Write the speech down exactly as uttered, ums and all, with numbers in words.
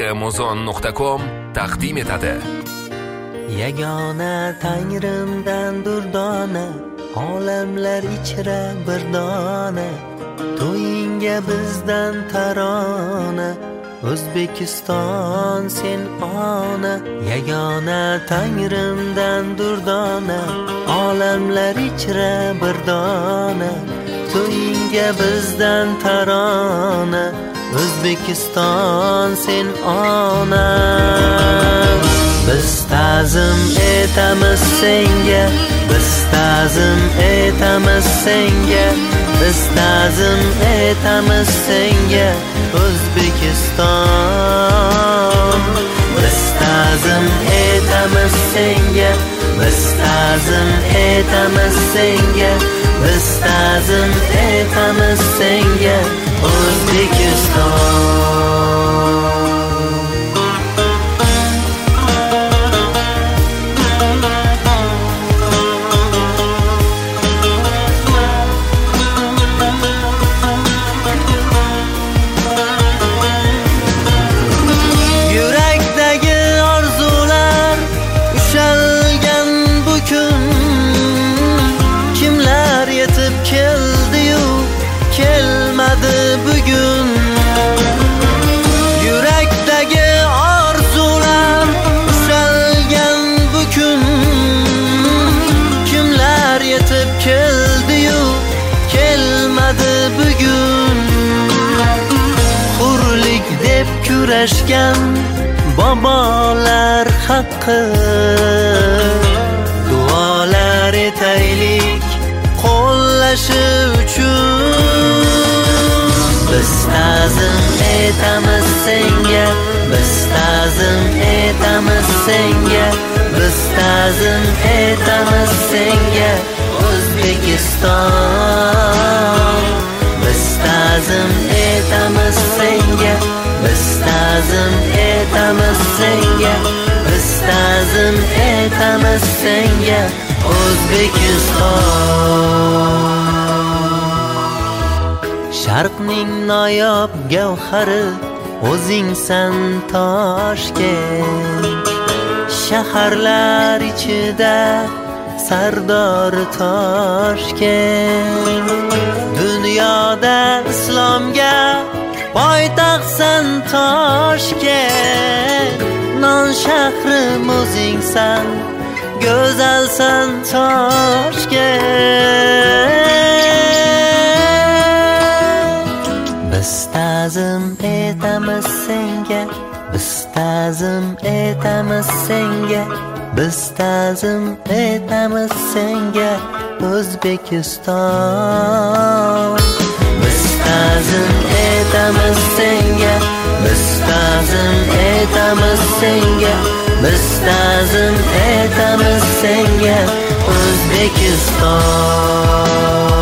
amazon nuqta com taqdim etadi. Yagona Tangrimdan durdona, olamlar ichra bir dona, to'yinga bizdan tarona, O'zbekiston sen ona. Yagona Tangrimdan durdona, olamlar ichra bir dona, to'yinga bizdan tarona, O'zbekiston sen ona. Biz ta'zim etamiz senga, biz ta'zim etamiz senga, biz ta'zim etamiz senga, O'zbekiston. Biz ta'zim etamiz senga, biz ta'zim etamiz senga, biz ta'zim etamiz senga, O'zbekiston. Bugun yurakdagi orzular ushalgan bu kun, kimlar yetib keldi-yu kelmadi bugun. Hurlik deb kurashgan bobolar haqqi, duolar etaylik qo'llashi uchun. Biz ta'zim etamiz senga, biz ta'zim etamiz senga, biz ta'zim etamiz senga, O'zbekiston. Biz ta'zim etamiz senga, biz ta'zim etamiz senga, biz ta'zim etamiz senga, O'zbekiston. Sharqning noyob gavhari o'zingsan Toshkent, shaharlar ichida sardori Toshkent. Dunyoda islomga poytaxtsan Toshkent, non shahrim o'zingsan, go'zalsan Toshkent. Biz ta'zim etamiz senga, biz ta'zim etamiz senga, biz ta'zim etamiz senga, O'zbekiston. Biz ta'zim etamiz senga, biz ta'zim etamiz senga, biz ta'zim etamiz senga, O'zbekiston.